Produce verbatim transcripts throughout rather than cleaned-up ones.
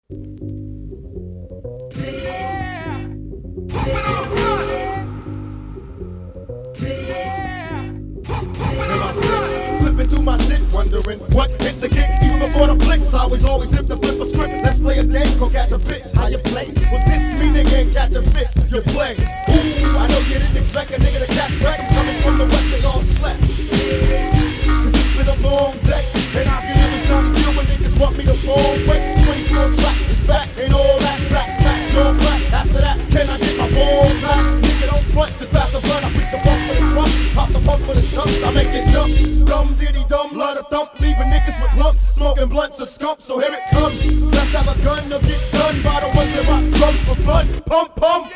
Flipping through my shit, wondering what hits a kick. Even before the flicks, I was always hip to flip a script. Let's play a game called Catch a Bitch. How you play? Well, this me nigga ain't catch a fist. You play. Ooh, I know you didn't expect a nigga to catch wreck. I'm coming from the west, they all slept. Cause it's been a long day, and I can never shiny deal when niggas want me to fall away. twenty-four tracks is back, and all that black smack, Joe Black. After that, can I get my balls back? Nigga don't front, just pass the blunt. I pick the bump for the trunk, pop the pump for the chumps. I make it jump. Dumb diddy dumb, blood a thump, leaving niggas with lumps, smoking blunts or skumps. So here it comes. Let's have a gun to get done by the ones that rock drums for fun. Pump, pump.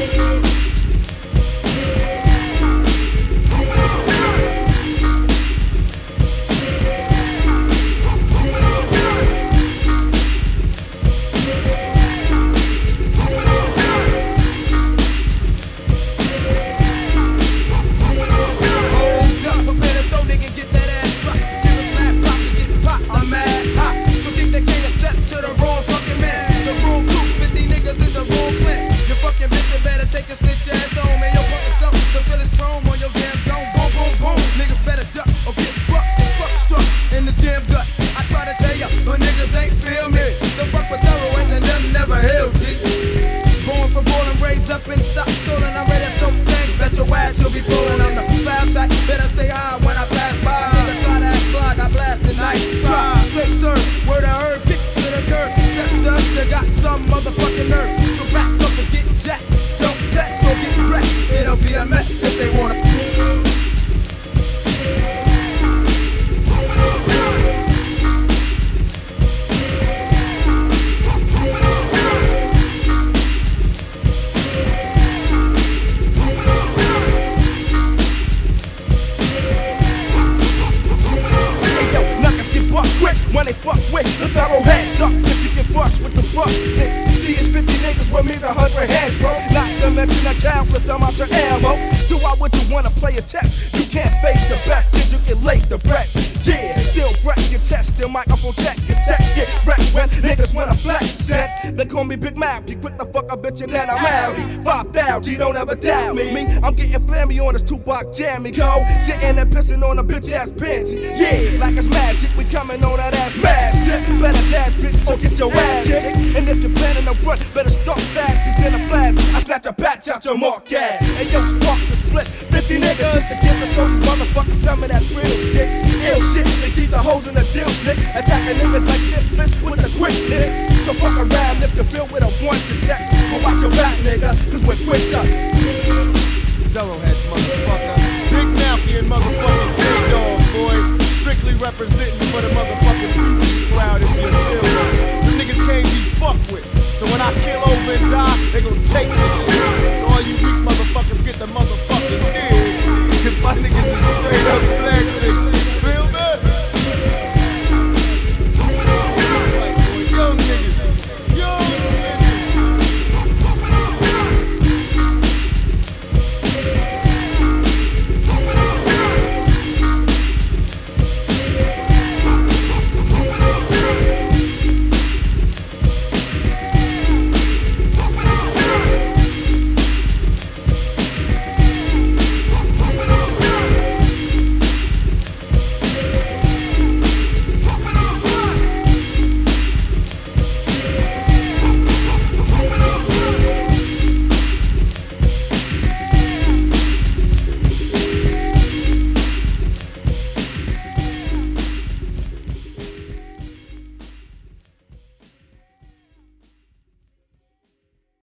When they fuck with the thoroughhead stuck, but you can fuck with the fuck niggas. See, it's fifty niggas, what means a hundred heads, bro. Not to mention a countless amount of ammo. So why would you wanna play a test? You can't fake the best, and you can lay the rest. Yeah, still wreck your test, still microphone check your text. Get wrecked when niggas wanna flex set. They call me Big Mouth, you quit the fuck a bitch and then I'm out. Five thousand, you don't ever doubt me. me. I'm getting flammy on this Tupac jammy, go. Sitting and pissing on a bitch ass bench. Yeah, like it's magic, we coming on that ass mad shit. Better dash, bitch, or get your ass kicked. And if you're planning to run, better start fast, cause in a flash, I snatch a patch out your mark ass. And yo, spark the split, fifty niggas to give us all these motherfuckers some of that real dick. Ill shit, they keep the hoes in the deal stick. Attacking niggas like shit flips with the quickness. So fuck around if you feel with a one to text. But watch your back, nigga, cause we're quick to Thoroughheads, motherfucker. Big Malky and motherfucking Big Dogs, boy. Strictly representing for the motherfucking crowd if you feel it. Some niggas can't be fucked with. So when I kill over and die,